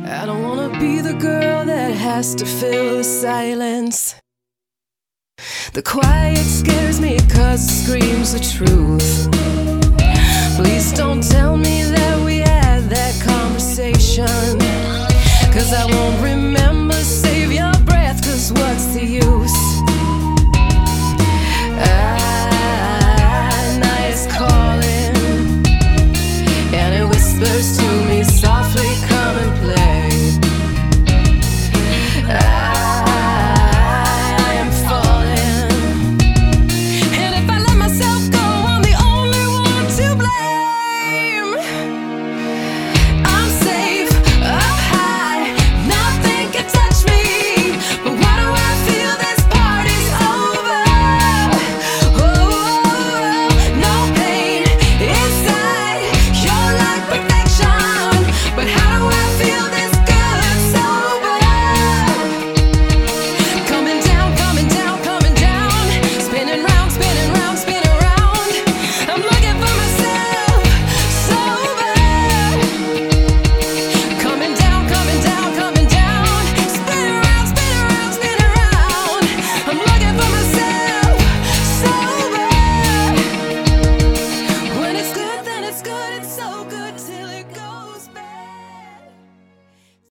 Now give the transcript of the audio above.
I don't wanna be the girl that has to fill the silence. The quiet scares me 'cause it screams the truth. Please don't tell me that we had that conversation, 'cause I won't remember